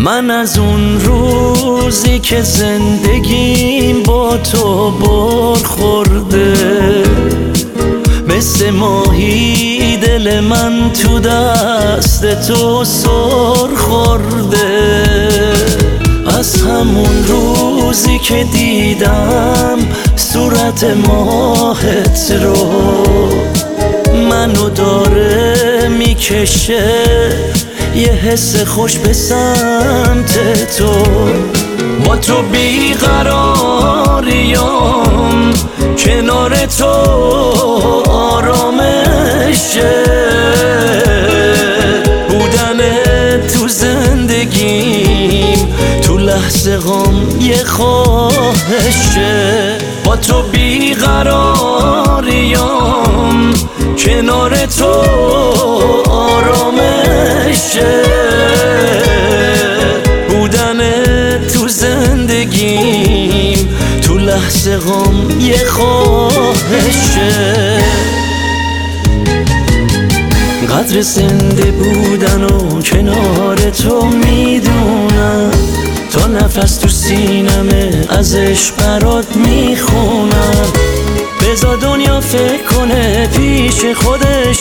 من از اون روزی که زندگیم با تو بر خورده، مثل ماهی دل من تو دست تو سر خورده. از همون روزی که دیدم صورت ماهت رو، منو داره میکشه یه حس خوش به سمت تو. با تو بیقراریام، کنار تو آرامشه، بودن تو زندگیم تو لحظه غم یه خواهشه. با تو بیقراریام، کنار تو آرامشه، بودن تو زندگیم تو لحظه غم یه خواهشه. قدر زنده بودن و کنار تو میدونم، تا نفس تو سینمه ازش برات میخونم. بذار دنیا فکر کنه پیش خودش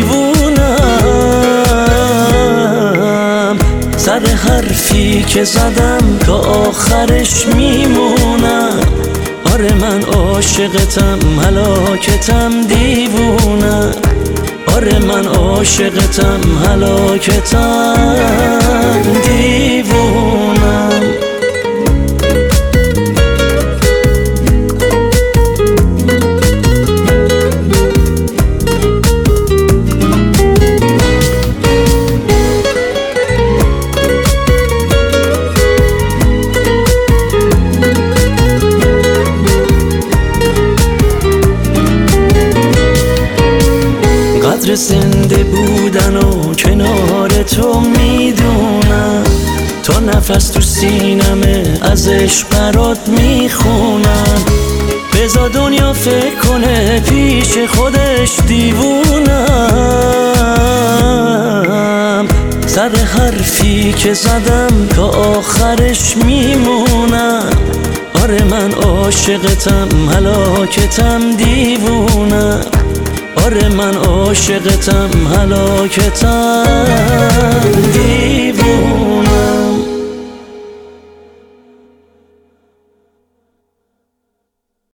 دیوونم، سر حرفی که زدم تا آخرش میمونم. آره من عاشقتم، هلاکتم، دیوونم. آره من عاشقتم، هلاکتم، دیوونم. قدر زنده بودن و کنار تو میدونم، تا نفس تو سینمه ازش برات میخونم. بذار دنیا فکر کنه پیش خودش دیوونم، سر حرفی که زدم تا آخرش میمونم. آره من عاشقتم، هلاکتم، دیوونم. آره من عاشقتم، هلاکتم،